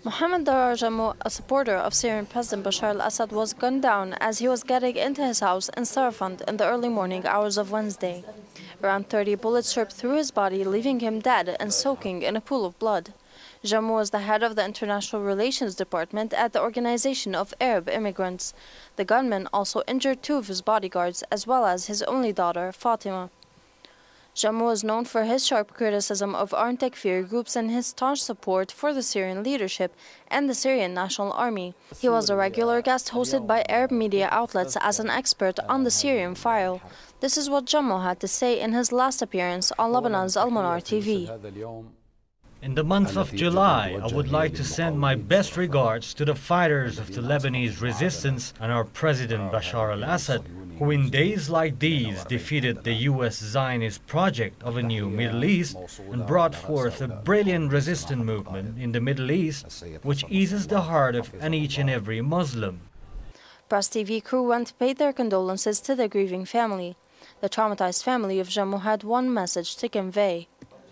Mohammed Darar Jammu, a supporter of Syrian President Bashar al-Assad, was gunned down as he was getting into his house in Sarafand in the early morning hours of Wednesday. Around 30 bullets ripped through his body, leaving him dead and soaking in a pool of blood. Jammu was the head of the International Relations Department at the Organization of Arab Immigrants. The gunman also injured two of his bodyguards, as well as his only daughter, Fatima. Jammu is known for his sharp criticism of armed Takfiri groups and his staunch support for the Syrian leadership and the Syrian National Army. He was a regular guest hosted by Arab media outlets as an expert on the Syrian file. This is what Jammu had to say in his last appearance on Lebanon's Al-Manar TV. In the month of July, I would like to send my best regards to the fighters of the Lebanese resistance and our President Bashar al-Assad, who in days like these defeated the US Zionist project of a new Middle East and brought forth a brilliant resistance movement in the Middle East, which eases the heart of each and every Muslim. Press TV crew went to pay their condolences to the grieving family. The traumatized family of Jammu had one message to convey.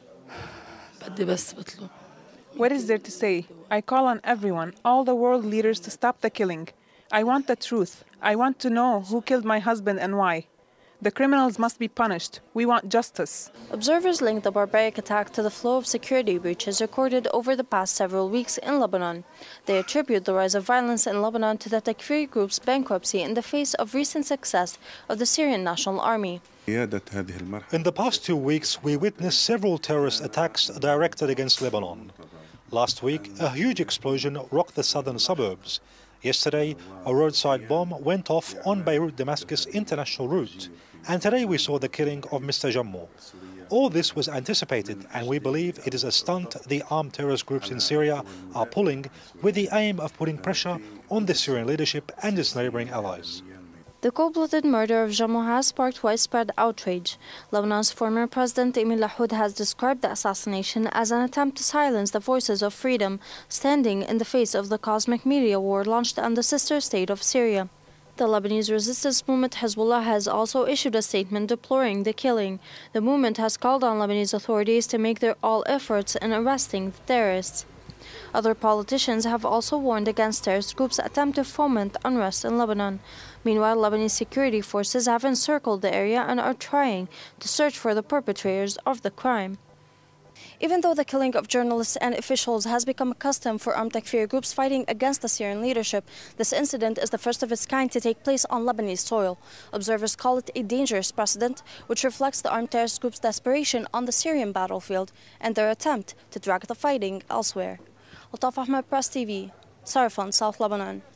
What is there to say? I call on everyone, all the world leaders, to stop the killing. I want the truth. I want to know who killed my husband and why. The criminals must be punished. We want justice. Observers linked the barbaric attack to the flow of security breaches recorded over the past several weeks in Lebanon. They attribute the rise of violence in Lebanon to the Takfiri group's bankruptcy in the face of recent success of the Syrian National Army. In the past 2 weeks, we witnessed several terrorist attacks directed against Lebanon. Last week, a huge explosion rocked the southern suburbs. Yesterday, a roadside bomb went off on Beirut-Damascus international route. And today we saw the killing of Mr. Jammu. All this was anticipated, and we believe it is a stunt the armed terrorist groups in Syria are pulling with the aim of putting pressure on the Syrian leadership and its neighboring allies. The cold-blooded murder of Jammu has sparked widespread outrage. Lebanon's former president Emil Lahoud has described the assassination as an attempt to silence the voices of freedom, standing in the face of the cosmic media war launched on the sister state of Syria. The Lebanese resistance movement Hezbollah has also issued a statement deploring the killing. The movement has called on Lebanese authorities to make their all efforts in arresting the terrorists. Other politicians have also warned against terrorist groups' attempt to foment unrest in Lebanon. Meanwhile, Lebanese security forces have encircled the area and are trying to search for the perpetrators of the crime. Even though the killing of journalists and officials has become a custom for armed Takfiri groups fighting against the Syrian leadership, this incident is the first of its kind to take place on Lebanese soil. Observers call it a dangerous precedent, which reflects the armed terrorist group's desperation on the Syrian battlefield and their attempt to drag the fighting elsewhere. Altaf Ahmed, Press TV, Sarafand, South Lebanon.